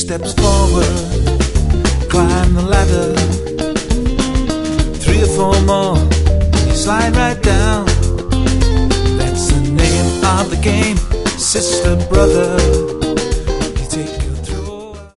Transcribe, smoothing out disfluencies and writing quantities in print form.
steps forward, climb the ladder. 3 or 4 more, you slide right down. That's the name of the game, sister, brother.